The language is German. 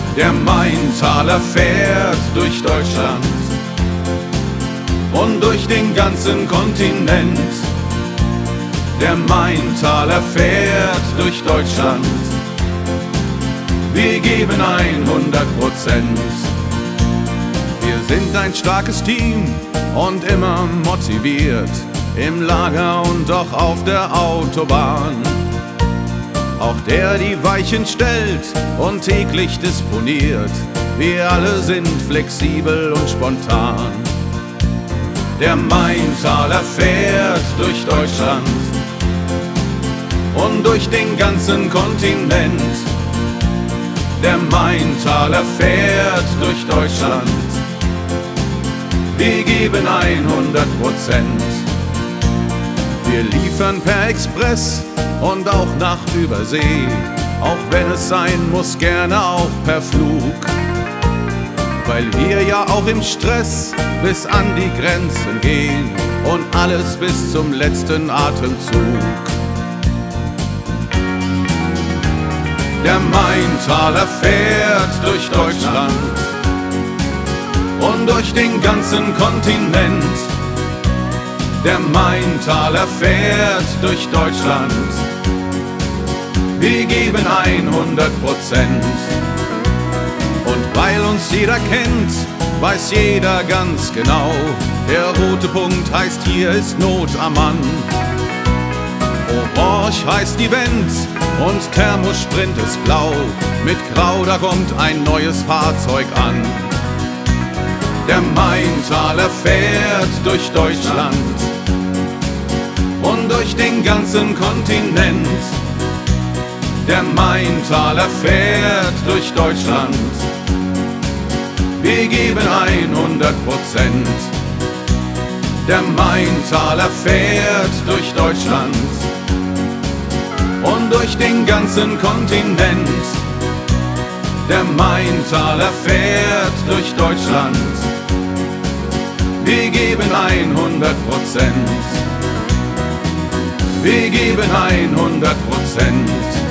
Der Maintaler fährt durch Deutschland und durch den ganzen Kontinent. Der Maintaler fährt durch Deutschland. Wir geben 100%. Wir sind ein starkes Team und immer motiviert, im Lager und auch auf der Autobahn. Auch der die Weichen stellt und täglich disponiert. Wir alle sind flexibel und spontan. Der Maintaler fährt durch Deutschland und durch den ganzen Kontinent. Der Maintaler fährt durch Deutschland. Wir geben 100%. Wir liefern per Express und auch nach Übersee, auch wenn es sein muss, gerne auch per Flug. Weil wir ja auch im Stress bis an die Grenzen gehen und alles bis zum letzten Atemzug. Der Maintaler fährt durch Deutschland und durch den ganzen Kontinent. Der Maintaler fährt durch Deutschland. Wir geben 100%. Und weil uns jeder kennt, weiß jeder ganz genau, der rote Punkt heißt, hier ist Not am Mann. Orange heißt die Wend und Thermosprint ist blau. Mit Grau, da kommt ein neues Fahrzeug an. Der Maintaler fährt durch Deutschland und durch den ganzen Kontinent. Der Maintaler fährt durch Deutschland. Wir geben 100%. Der Maintaler fährt durch Deutschland und durch den ganzen Kontinent. Der Maintaler fährt durch Deutschland. Wir geben 100%. Wir geben 100%.